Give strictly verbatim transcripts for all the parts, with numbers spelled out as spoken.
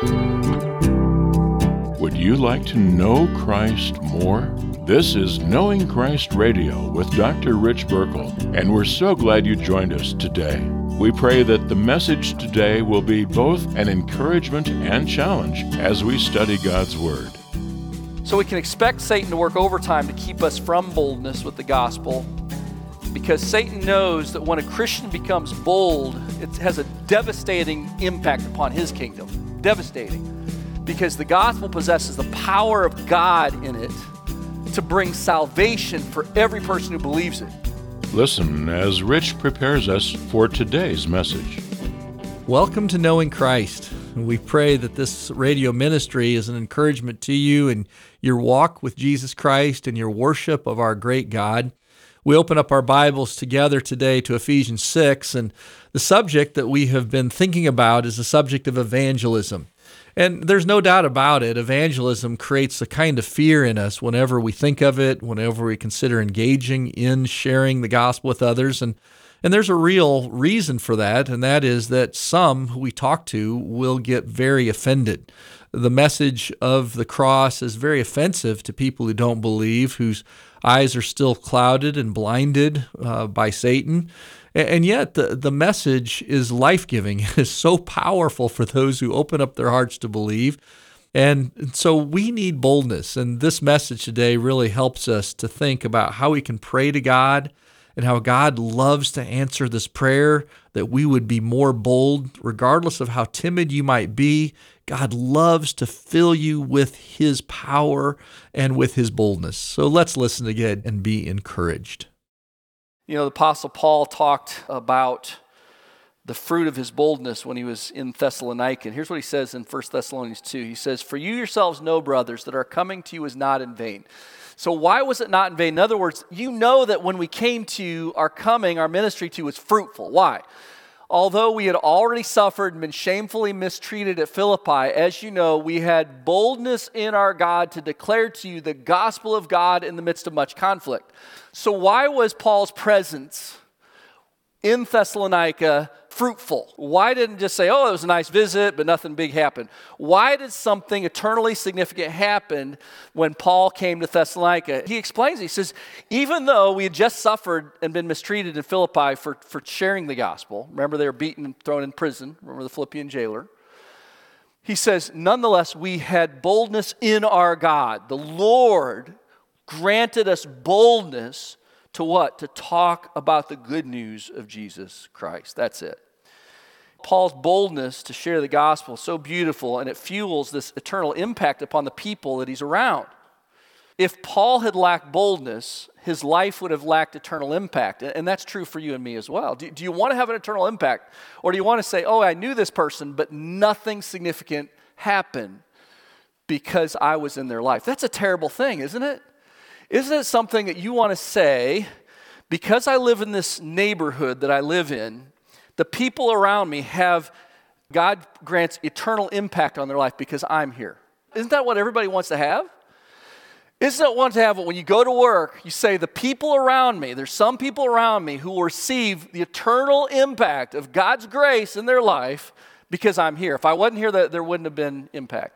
Would you like to know Christ more? This is Knowing Christ Radio with Doctor Rich Burkle, and we're so glad you joined us today. We pray that the message today will be both an encouragement and challenge as we study God's Word. So we can expect Satan to work overtime to keep us from boldness with the gospel, because Satan knows that when a Christian becomes bold, it has a devastating impact upon his kingdom. Devastating. Because the gospel possesses the power of God in it to bring salvation for every person who believes it. Listen as Rich prepares us for today's message. Welcome to Knowing Christ. We pray that this radio ministry is an encouragement to you in your walk with Jesus Christ and your worship of our great God. We open up our Bibles together today to Ephesians six, and the subject that we have been thinking about is the subject of evangelism. And there's no doubt about it, evangelism creates a kind of fear in us whenever we think of it, whenever we consider engaging in sharing the gospel with others. And, and there's a real reason for that, and that is that some who we talk to will get very offended. The message of the cross is very offensive to people who don't believe, whose eyes are still clouded and blinded uh, by Satan. And yet the, the message is life-giving. It is so powerful for those who open up their hearts to believe. And so we need boldness. And this message today really helps us to think about how we can pray to God and how God loves to answer this prayer, that we would be more bold, regardless of how timid you might be. God loves to fill you with His power and with His boldness. So let's listen again and be encouraged. You know, the Apostle Paul talked about the fruit of his boldness when he was in Thessalonica. And here's what he says in First Thessalonians two. He says, "For you yourselves know, brothers, that our coming to you is not in vain." So why was it not in vain? In other words, you know that when we came to you, our coming, our ministry to you was fruitful. Why? Although we had already suffered and been shamefully mistreated at Philippi, as you know, we had boldness in our God to declare to you the gospel of God in the midst of much conflict. So why was Paul's presence in Thessalonica fruitful? Why didn't it just say, oh, it was a nice visit, but nothing big happened? Why did something eternally significant happen when Paul came to Thessalonica? He explains, he says, even though we had just suffered and been mistreated in Philippi for, for sharing the gospel, remember they were beaten and thrown in prison, remember the Philippian jailer? He says, nonetheless, we had boldness in our God. The Lord granted us boldness to what? To talk about the good news of Jesus Christ. That's it. Paul's boldness to share the gospel is so beautiful, and it fuels this eternal impact upon the people that he's around. If Paul had lacked boldness, his life would have lacked eternal impact, and that's true for you and me as well. Do, do you want to have an eternal impact, or do you want to say, oh, I knew this person, but nothing significant happened because I was in their life? That's a terrible thing, isn't it? Isn't it something that you want to say, because I live in this neighborhood that I live in, the people around me have, God grants eternal impact on their life because I'm here? Isn't that what everybody wants to have? Isn't it want to have it when you go to work, you say, the people around me, there's some people around me who will receive the eternal impact of God's grace in their life because I'm here. If I wasn't here, there wouldn't have been impact.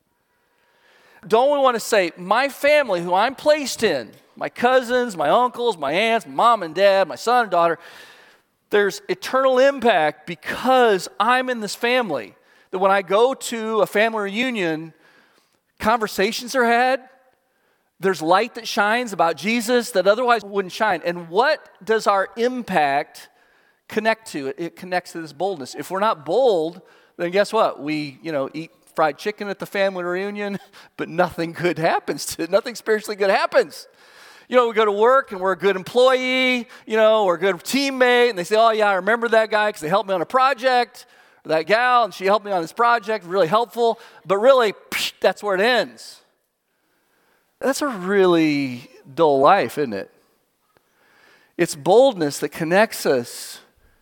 Don't we want to say, my family who I'm placed in, my cousins, my uncles, my aunts, mom and dad, my son and daughter, there's eternal impact because I'm in this family. That when I go to a family reunion, conversations are had, there's light that shines about Jesus that otherwise wouldn't shine. And what does our impact connect to? It, it connects to this boldness. If we're not bold, then guess what? We, you know, eat fried chicken at the family reunion, but nothing good happens to it. Nothing spiritually good happens. You know, we go to work and we're a good employee, you know, we're a good teammate, and they say, oh yeah, I remember that guy because they helped me on a project, or that gal, and she helped me on this project, really helpful, but really, psh, that's where it ends. That's a really dull life, isn't it? It's boldness that connects us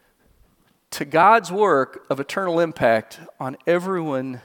to God's work of eternal impact on everyone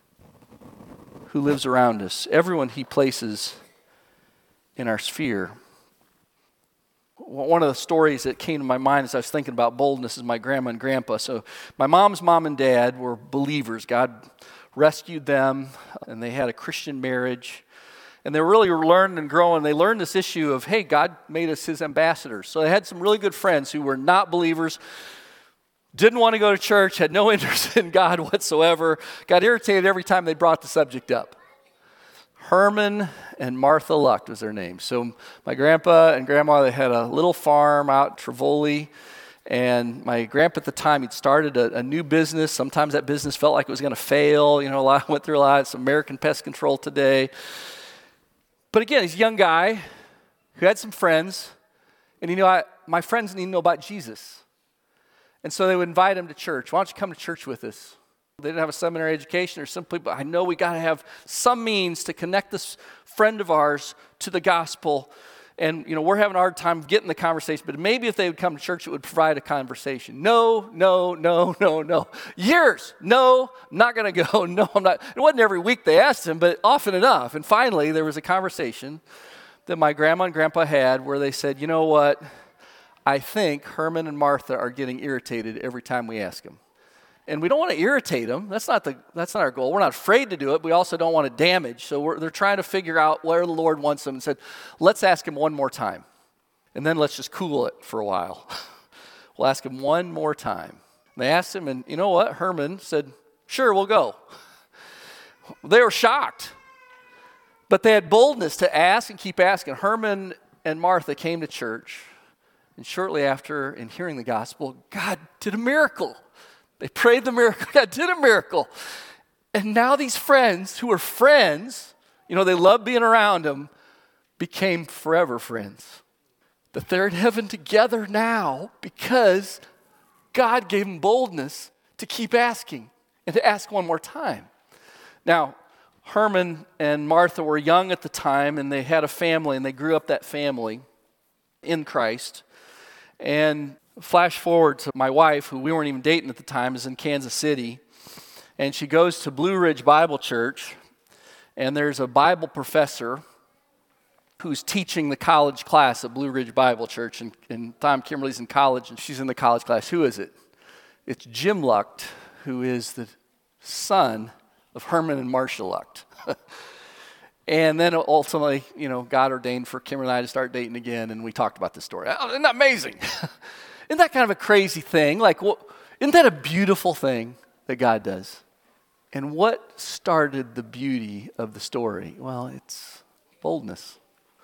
who lives around us, everyone He places in our sphere. One of the stories that came to my mind as I was thinking about boldness is my grandma and grandpa. So my mom's mom and dad were believers. God rescued them, and they had a Christian marriage. And they really were learning and growing. They learned this issue of, hey, God made us his ambassadors. So they had some really good friends who were not believers, didn't want to go to church, had no interest in God whatsoever, got irritated every time they brought the subject up. Herman and Martha Lucht was their name. So my grandpa and grandma, they had a little farm out in Trevoli. And my grandpa at the time, he'd started a, a new business. Sometimes that business felt like it was going to fail. You know, a lot, went through a lot. It's American Pest Control today. But again, he's a young guy who had some friends. And, you know, I, my friends need to know about Jesus. And so they would invite him to church. Why don't you come to church with us? They didn't have a seminary education or simply, but I know we got to have some means to connect this friend of ours to the gospel. And, you know, we're having a hard time getting the conversation, but maybe if they would come to church, it would provide a conversation. No, no, no, no, no. Years. No, I'm not going to go. No, I'm not. It wasn't every week they asked him, but often enough. And finally, there was a conversation that my grandma and grandpa had where they said, you know what? I think Herman and Martha are getting irritated every time we ask them. And we don't want to irritate them. That's not the that's not our goal. We're not afraid to do it. We also don't want to damage. So we're, they're trying to figure out where the Lord wants them and said, let's ask him one more time. And then let's just cool it for a while. We'll ask him one more time. And they asked him, and you know what? Herman said, sure, we'll go. They were shocked. But they had boldness to ask and keep asking. Herman and Martha came to church. And shortly after, in hearing the gospel, God did a miracle. They prayed the miracle. God did a miracle. And now these friends who were friends, you know, they loved being around them, became forever friends. That they're in heaven together now because God gave them boldness to keep asking and to ask one more time. Now, Herman and Martha were young at the time, and they had a family, and they grew up that family in Christ. And flash forward to my wife, who we weren't even dating at the time, is in Kansas City. And she goes to Blue Ridge Bible Church. And there's a Bible professor who's teaching the college class at Blue Ridge Bible Church. And, and Tom Kimberly's in college, and she's in the college class. Who is it? It's Jim Lucht, who is the son of Herman and Marcia Lucht. And then ultimately, you know, God ordained for Kimberly and I to start dating again, and we talked about this story. Oh, isn't that amazing? Isn't that kind of a crazy thing? Like, well, isn't that a beautiful thing that God does? And what started the beauty of the story? Well, it's boldness.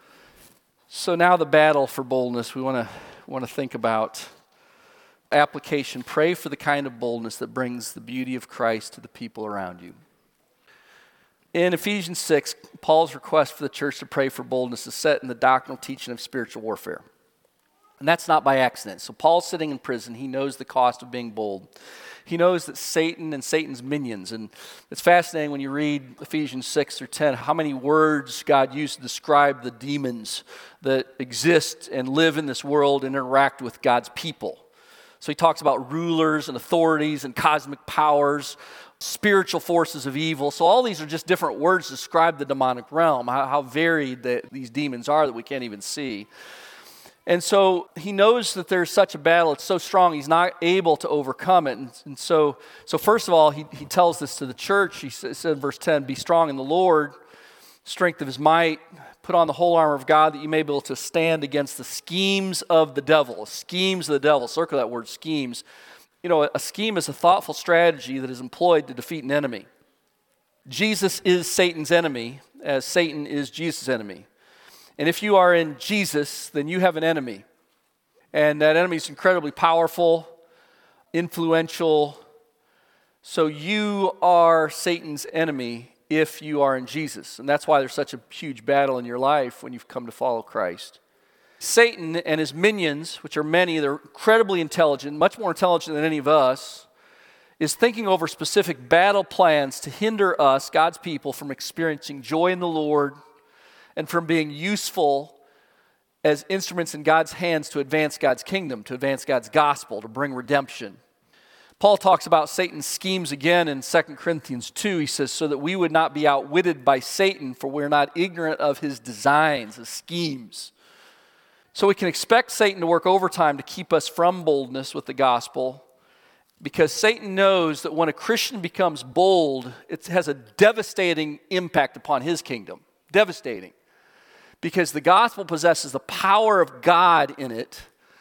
So now the battle for boldness, we want to want to think about application. Pray for the kind of boldness that brings the beauty of Christ to the people around you. In Ephesians six, Paul's request for the church to pray for boldness is set in the doctrinal teaching of spiritual warfare. And that's not by accident. So Paul's sitting in prison. He knows the cost of being bold. He knows that Satan and Satan's minions, and it's fascinating when you read Ephesians six through ten, how many words God used to describe the demons that exist and live in this world and interact with God's people. So he talks about rulers and authorities and cosmic powers, spiritual forces of evil. So all these are just different words to describe the demonic realm, how, how varied that these demons are that we can't even see. And so he knows that there's such a battle. It's so strong, he's not able to overcome it. And, and so, so first of all, he, he tells this to the church. He said in verse ten, be strong in the Lord, strength of his might, put on the whole armor of God that you may be able to stand against the schemes of the devil. Schemes of the devil. Circle that word, schemes. You know, a scheme is a thoughtful strategy that is employed to defeat an enemy. Jesus is Satan's enemy, as Satan is Jesus' enemy. And if you are in Jesus, then you have an enemy. And that enemy is incredibly powerful, influential. So you are Satan's enemy if you are in Jesus. And that's why there's such a huge battle in your life when you've come to follow Christ. Satan and his minions, which are many, they're incredibly intelligent, much more intelligent than any of us, is thinking over specific battle plans to hinder us, God's people, from experiencing joy in the Lord and from being useful as instruments in God's hands to advance God's kingdom, to advance God's gospel, to bring redemption. Paul talks about Satan's schemes again in Second Corinthians two. He says, so that we would not be outwitted by Satan, for we're not ignorant of his designs, his schemes. So we can expect Satan to work overtime to keep us from boldness with the gospel. Because Satan knows that when a Christian becomes bold, it has a devastating impact upon his kingdom. Devastating. Because the gospel possesses the power of God in it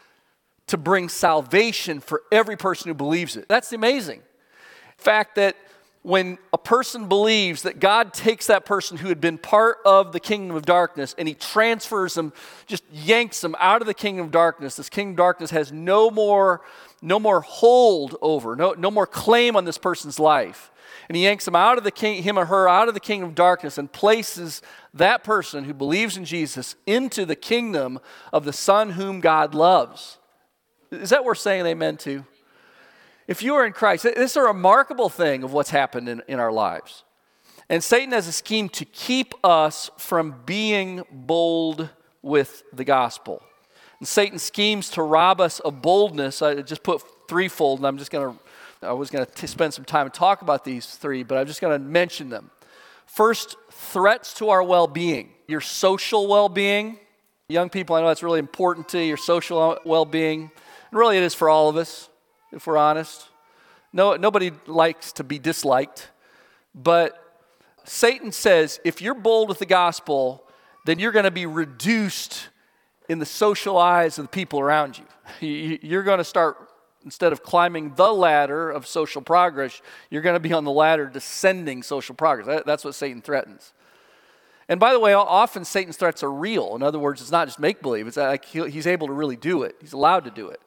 to bring salvation for every person who believes it. That's amazing. The fact that when a person believes that God takes that person who had been part of the kingdom of darkness and he transfers them, just yanks them out of the kingdom of darkness, this kingdom of darkness has no more, no more hold over, no, no more claim on this person's life. And he yanks them out of the king, him or her out of the kingdom of darkness and places that person who believes in Jesus into the kingdom of the Son whom God loves. Is that worth saying amen to? If you are in Christ, this is a remarkable thing of what's happened in, in our lives. And Satan has a scheme to keep us from being bold with the gospel. And Satan schemes to rob us of boldness. I just put threefold, and I'm just going to, I was going to spend some time and talk about these three, but I'm just going to mention them. First, threats to our well-being, your social well-being. Young people, I know that's really important to you, your social well-being. And really it is for all of us. If we're honest. No, nobody likes to be disliked. But Satan says, if you're bold with the gospel, then you're going to be reduced in the social eyes of the people around you. You're going to start, instead of climbing the ladder of social progress, you're going to be on the ladder descending social progress. That's what Satan threatens. And by the way, often Satan's threats are real. In other words, it's not just make-believe. It's like he's able to really do it. He's allowed to do it.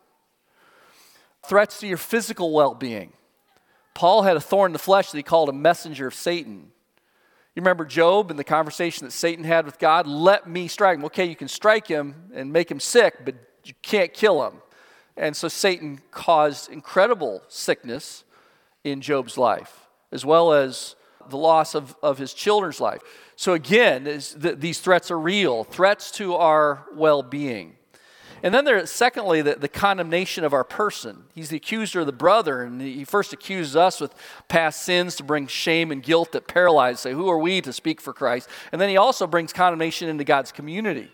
Threats to your physical well-being. Paul had a thorn in the flesh that he called a messenger of Satan. You remember Job and the conversation that Satan had with God? Let me strike him. Okay, you can strike him and make him sick, but you can't kill him. And so Satan caused incredible sickness in Job's life, as well as the loss of, of his children's life. So again, is the, these threats are real, threats to our well-being. And then there's, secondly, the, the condemnation of our person. He's the accuser of the brother, and he first accuses us with past sins to bring shame and guilt that paralyze, say, who are we to speak for Christ? And then he also brings condemnation into God's community.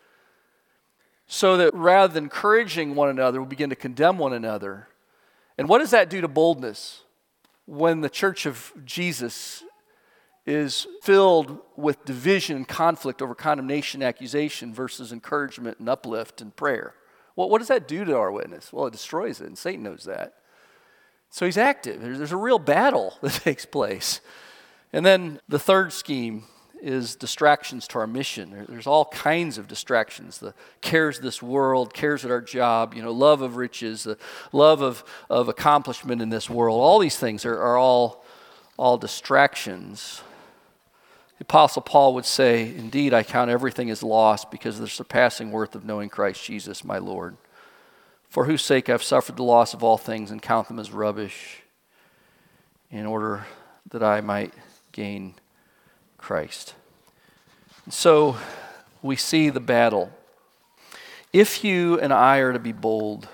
So that rather than encouraging one another, we begin to condemn one another. And what does that do to boldness when the church of Jesus is filled with division and conflict over condemnation, accusation versus encouragement and uplift and prayer? Well, what does that do to our witness? Well, it destroys it, and Satan knows that. So he's active. There's, there's a real battle that takes place. And then the third scheme is distractions to our mission. There's all kinds of distractions. The cares of this world, cares at our job, you know, love of riches, the love of, of accomplishment in this world. All these things are, are all, all distractions. The Apostle Paul would say, indeed, I count everything as lost because of the surpassing worth of knowing Christ Jesus, my Lord, for whose sake I've suffered the loss of all things and count them as rubbish in order that I might gain Christ. And so we see the battle. If you and I are to be bold,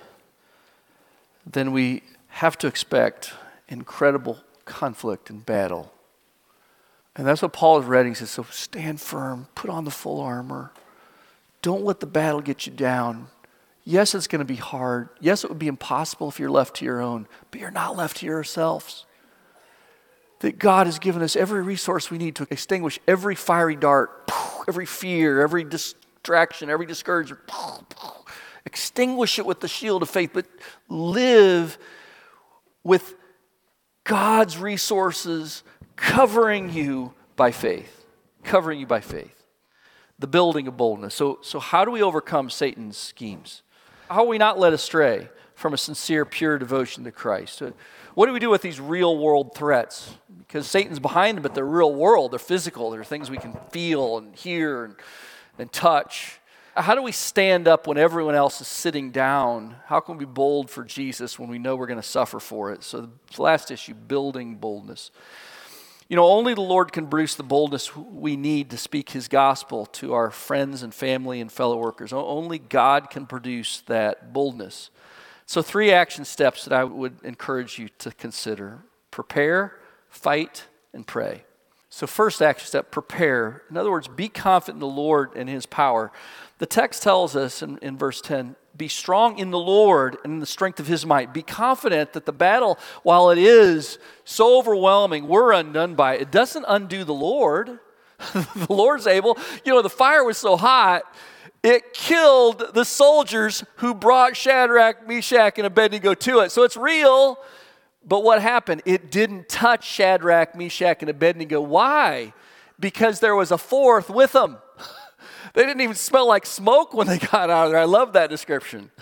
then we have to expect incredible conflict and battle. And that's what Paul is writing. He says, so stand firm, put on the full armor. Don't let the battle get you down. Yes, it's going to be hard. Yes, it would be impossible if you're left to your own, but you're not left to yourselves. That God has given us every resource we need to extinguish every fiery dart, every fear, every distraction, every discouragement. Extinguish it with the shield of faith, but live with God's resources covering you by faith. Covering you by faith. The building of boldness. So, so how do we overcome Satan's schemes? How are we not led astray from a sincere, pure devotion to Christ? What do we do with these real world threats? Because Satan's behind them, but they're real world. They're physical. They're things we can feel and hear and, and touch. How do we stand up when everyone else is sitting down? How can we be bold for Jesus when we know we're going to suffer for it? So the last issue, building boldness. You know, only the Lord can produce the boldness we need to speak his gospel to our friends and family and fellow workers. Only God can produce that boldness. So three action steps that I would encourage you to consider. Prepare, fight, and pray. So first action step, prepare. In other words, be confident in the Lord and his power. The text tells us in, in verse ten, Be strong in the Lord and in the strength of his might. Be confident that the battle, while it is so overwhelming, we're undone by it. It doesn't undo the Lord. The Lord's able. You know, the fire was so hot, it killed the soldiers who brought Shadrach, Meshach, and Abednego to it. So it's real. But what happened? It didn't touch Shadrach, Meshach, and Abednego. Why? Because there was a fourth with them. They didn't even smell like smoke when they got out of there. I love that description.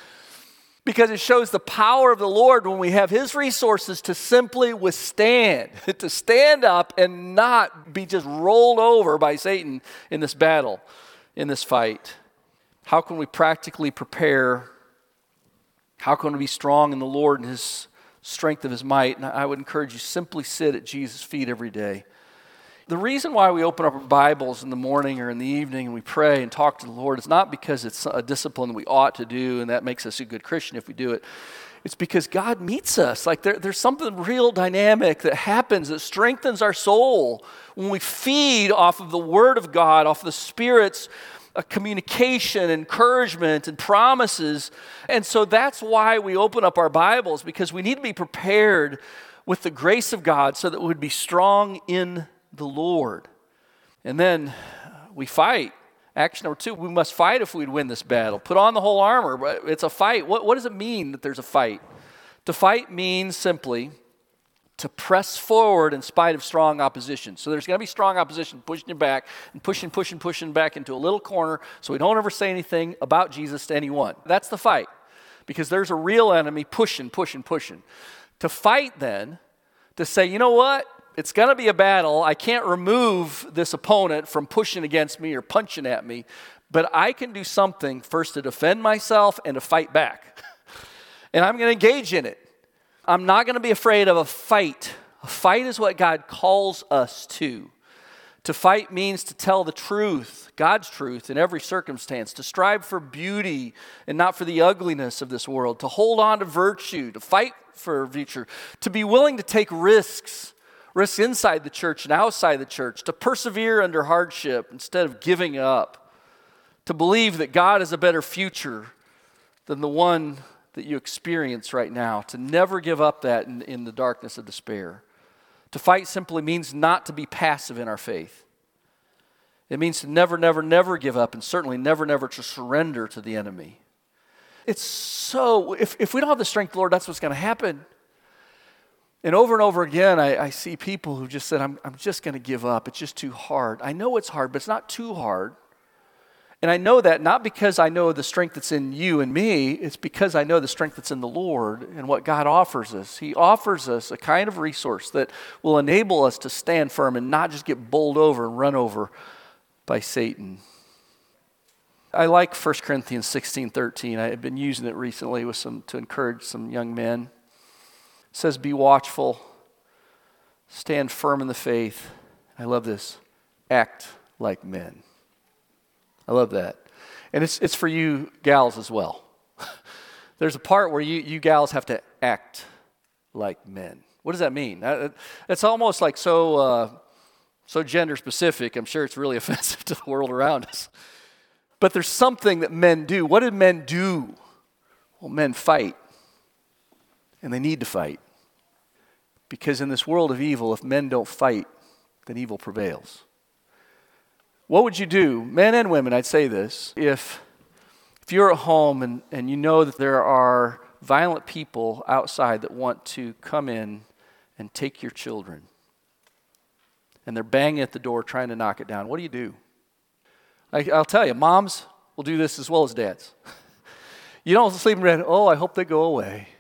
Because it shows the power of the Lord when we have his resources to simply withstand, to stand up and not be just rolled over by Satan in this battle, in this fight. How can we practically prepare? How can we be strong in the Lord and his strength of his might? And I would encourage you, simply sit at Jesus' feet every day. The reason why we open up our Bibles in the morning or in the evening and we pray and talk to the Lord is not because it's a discipline we ought to do and that makes us a good Christian if we do it. It's because God meets us. Like there, there's something real dynamic that happens that strengthens our soul when we feed off of the Word of God, off the Spirit's uh, communication, encouragement, and promises. And so that's why we open up our Bibles, because we need to be prepared with the grace of God so that we would be strong in the Lord. And then we fight. Action number two, we must fight if we'd win this battle. Put on the whole armor. It's a fight. What, what does it mean that there's a fight? To fight means simply to press forward in spite of strong opposition. So there's going to be strong opposition pushing you back and pushing, pushing, pushing back into a little corner so we don't ever say anything about Jesus to anyone. That's the fight, because there's a real enemy pushing, pushing, pushing. To fight then, to say, you know what? It's going to be a battle. I can't remove this opponent from pushing against me or punching at me, but I can do something first to defend myself and to fight back. And I'm going to engage in it. I'm not going to be afraid of a fight. A fight is what God calls us to. To fight means to tell the truth, God's truth in every circumstance, to strive for beauty and not for the ugliness of this world, to hold on to virtue, to fight for virtue, to be willing to take risks, risks inside the church and outside the church, to persevere under hardship instead of giving up, to believe that God has a better future than the one that you experience right now, to never give up that in, in the darkness of despair. To fight simply means not to be passive in our faith. It means to never, never, never give up, and certainly never, never to surrender to the enemy. It's so, if, if we don't have the strength, Lord, that's what's going to happen. And over and over again, I, I see people who just said, I'm, I'm just going to give up. It's just too hard. I know it's hard, but it's not too hard. And I know that not because I know the strength that's in you and me, it's because I know the strength that's in the Lord and what God offers us. He offers us a kind of resource that will enable us to stand firm and not just get bowled over and run over by Satan. I like First Corinthians sixteen thirteen. I've been using it recently with some to encourage some young men. It says, be watchful, stand firm in the faith. I love this. Act like men. I love that. And it's it's for you gals as well. There's a part where you, you gals have to act like men. What does that mean? It's almost like so, uh, so gender specific. I'm sure it's really offensive to the world around us. But there's something that men do. What do men do? Well, men fight. And they need to fight. Because in this world of evil, if men don't fight, then evil prevails. What would you do, men and women, I'd say this, if, if you're at home and, and you know that there are violent people outside that want to come in and take your children, and they're banging at the door trying to knock it down, what do you do? I, I'll tell you, moms will do this as well as dads. You don't sleep in bed, oh, I hope they go away.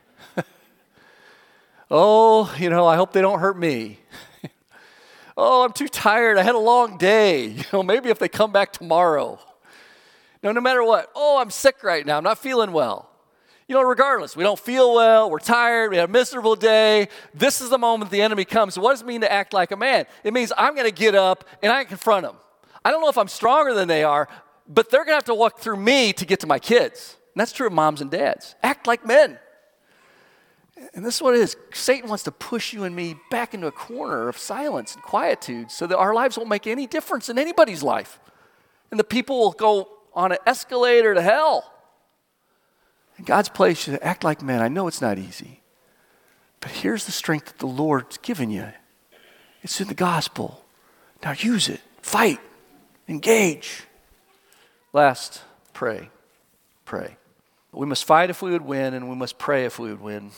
Oh, you know, I hope they don't hurt me. Oh, I'm too tired. I had a long day. You know, maybe if they come back tomorrow. No, no matter what. Oh, I'm sick right now. I'm not feeling well. You know, regardless, we don't feel well. We're tired. We had a miserable day. This is the moment the enemy comes. So what does it mean to act like a man? It means I'm going to get up and I confront them. I don't know if I'm stronger than they are, but they're going to have to walk through me to get to my kids. And that's true of moms and dads. Act like men. And this is what it is. Satan wants to push you and me back into a corner of silence and quietude so that our lives won't make any difference in anybody's life. And the people will go on an escalator to hell. In God's place, you act like men. I know it's not easy. But here's the strength that the Lord's given you. It's in the gospel. Now use it. Fight. Engage. Last, pray. Pray. We must fight if we would win, and we must pray if we would win.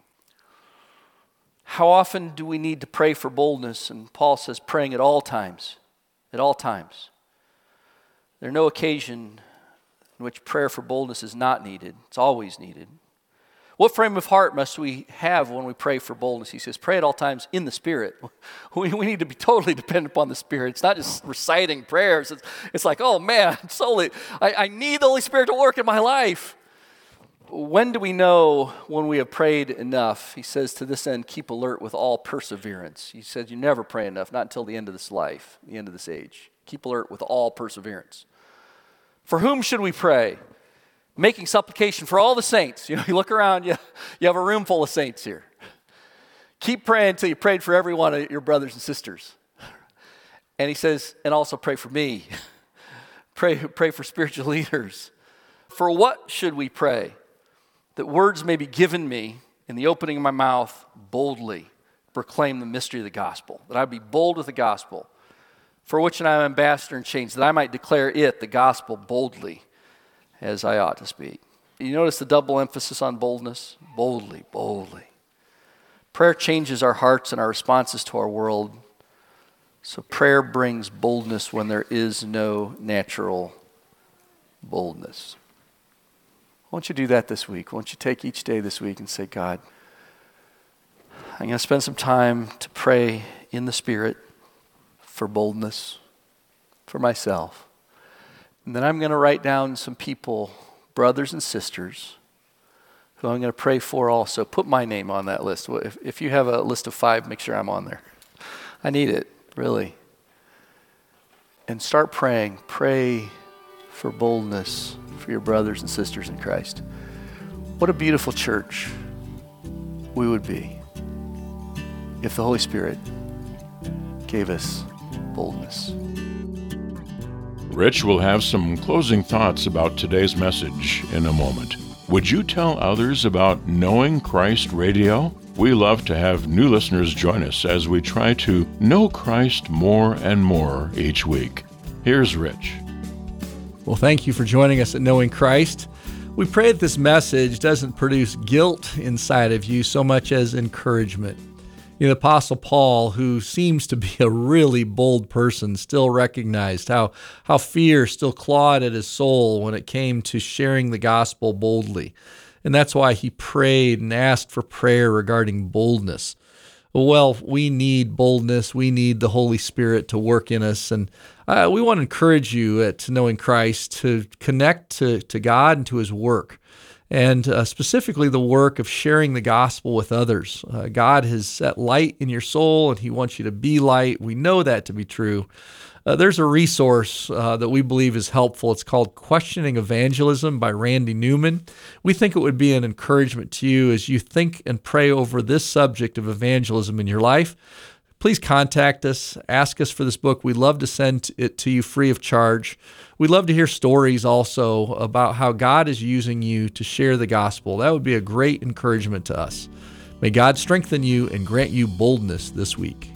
How often do we need to pray for boldness? And Paul says praying at all times. At all times. There's no occasion in which prayer for boldness is not needed. It's always needed. What frame of heart must we have when we pray for boldness? He says, pray at all times in the Spirit. We, we need to be totally dependent upon the Spirit. It's not just reciting prayers. It's, it's like, oh man, I'm solely, I, I need the Holy Spirit to work in my life. When do we know when we have prayed enough? He says, to this end, keep alert with all perseverance. He says, you never pray enough, not until the end of this life, the end of this age. Keep alert with all perseverance. For whom should we pray? Making supplication for all the saints. You know, you look around, you, you have a room full of saints here. Keep praying until you prayed for every one of your brothers and sisters. And he says, and also pray for me. pray, pray for spiritual leaders. For what should we pray? That words may be given me in the opening of my mouth boldly proclaim the mystery of the gospel. That I be bold with the gospel, for which I am ambassador in chains, that I might declare it, the gospel, boldly, as I ought to speak. You notice the double emphasis on boldness? Boldly, boldly. Prayer changes our hearts and our responses to our world. So prayer brings boldness when there is no natural boldness. Why don't you do that this week? Why don't you take each day this week and say, God, I'm going to spend some time to pray in the Spirit for boldness, for myself. And then I'm going to write down some people, brothers and sisters, who I'm going to pray for also. Put my name on that list. If, if you have a list of five, make sure I'm on there. I need it, really. And start praying. Pray for boldness for your brothers and sisters in Christ. What a beautiful church we would be if the Holy Spirit gave us boldness. Rich will have some closing thoughts about today's message in a moment. Would you tell others about Knowing Christ Radio? We love to have new listeners join us as we try to know Christ more and more each week. Here's Rich. Well, thank you for joining us at Knowing Christ. We pray that this message doesn't produce guilt inside of you so much as encouragement. You know, the Apostle Paul, who seems to be a really bold person, still recognized how, how fear still clawed at his soul when it came to sharing the gospel boldly. And that's why he prayed and asked for prayer regarding boldness. Well, we need boldness. We need the Holy Spirit to work in us. And uh, we want to encourage you at Knowing Christ to connect to, to God and to His work. And uh, specifically the work of sharing the gospel with others. Uh, God has set light in your soul, and He wants you to be light. We know that to be true. Uh, there's a resource uh, that we believe is helpful. It's called Questioning Evangelism by Randy Newman. We think it would be an encouragement to you as you think and pray over this subject of evangelism in your life. Please contact us. Ask us for this book. We'd love to send it to you free of charge. We'd love to hear stories also about how God is using you to share the gospel. That would be a great encouragement to us. May God strengthen you and grant you boldness this week.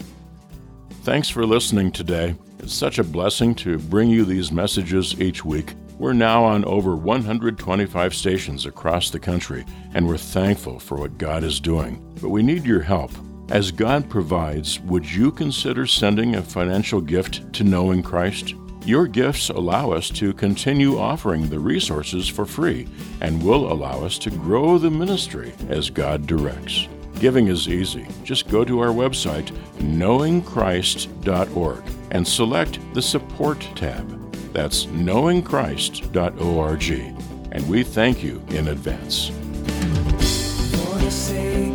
Thanks for listening today. It's such a blessing to bring you these messages each week. We're now on over one hundred twenty-five stations across the country, and we're thankful for what God is doing. But we need your help. As God provides, would you consider sending a financial gift to Knowing Christ? Your gifts allow us to continue offering the resources for free and will allow us to grow the ministry as God directs. Giving is easy. Just go to our website, knowing christ dot org, and select the Support tab. That's knowing christ dot org. And we thank you in advance. For the sake